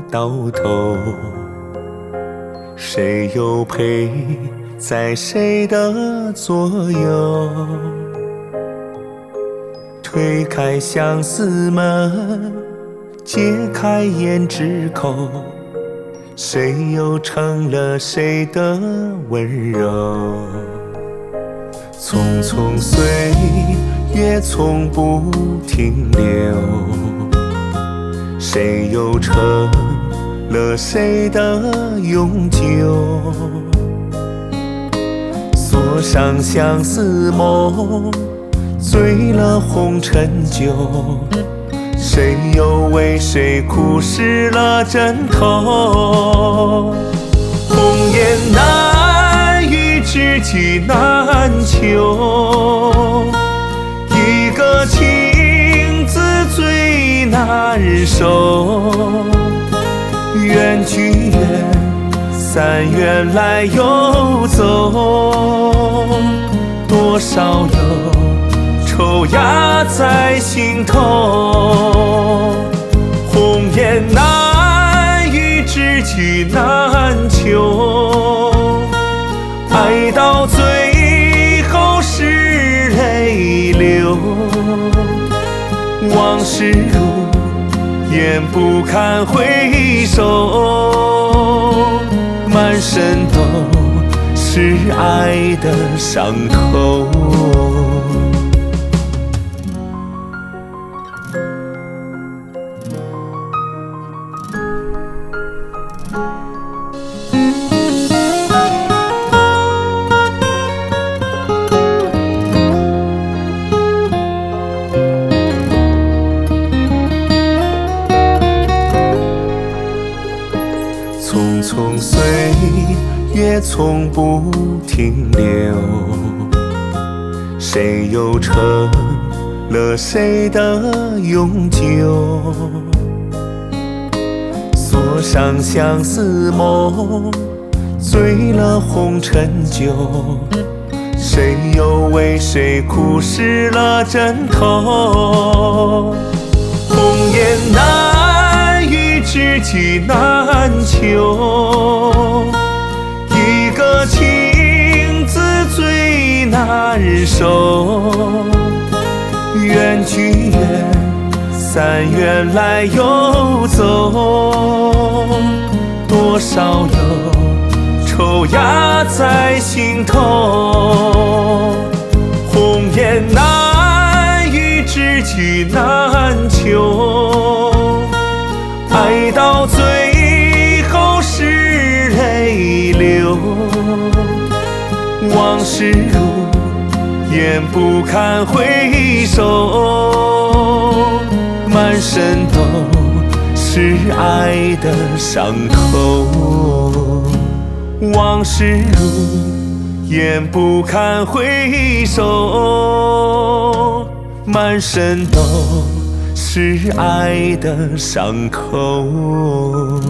到头，谁又陪在谁的左右？推开相思门，揭开胭脂扣，谁又成了谁的温柔？匆匆岁月从不停留，谁又成了谁的永久？锁上相思梦，醉了红尘酒，谁又为谁哭湿了枕头？红颜难遇，知己难求，一个情字最难收。缘聚缘散，缘来又走，多少忧愁压在心头。红颜难遇，知己难求，爱到最后是泪流。往事如烟不堪回首，满身都是爱的伤口。匆匆岁月从不停留，谁又成了谁的永久？锁上相思梦，醉了红尘酒，谁又为谁哭湿了枕头？红颜难遇，知己难求，一个情字最难收。缘聚缘散，缘来又走，多少忧愁压在心头。红颜难遇，知己难求，爱到最后是泪流。往事如烟不堪回首，满身都是爱的伤口。往事如烟不堪回首，满身都是爱的伤口。